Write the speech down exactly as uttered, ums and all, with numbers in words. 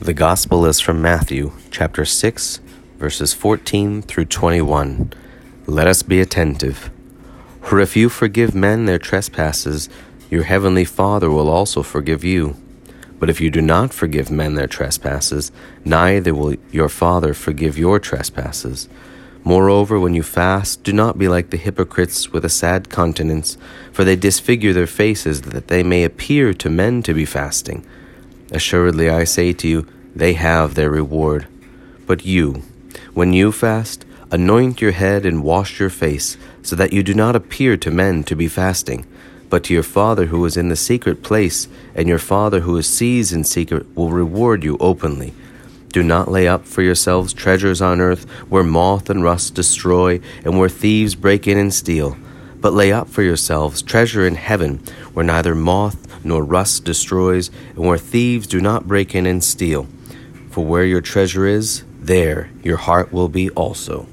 The Gospel is from Matthew, chapter six, verses fourteen through twenty-one. Let us be attentive. For if you forgive men their trespasses, your heavenly Father will also forgive you. But if you do not forgive men their trespasses, neither will your Father forgive your trespasses. Moreover, when you fast, do not be like the hypocrites with a sad countenance, for they disfigure their faces that they may appear to men to be fasting. Assuredly, I say to you, they have their reward. But you, when you fast, anoint your head and wash your face, so that you do not appear to men to be fasting, but to your Father who is in the secret place, and your Father who sees in secret will reward you openly. Do not lay up for yourselves treasures on earth, where moth and rust destroy, and where thieves break in and steal. But lay up for yourselves treasure in heaven, where neither moth nor rust destroys, and where thieves do not break in and steal. For where your treasure is, there your heart will be also.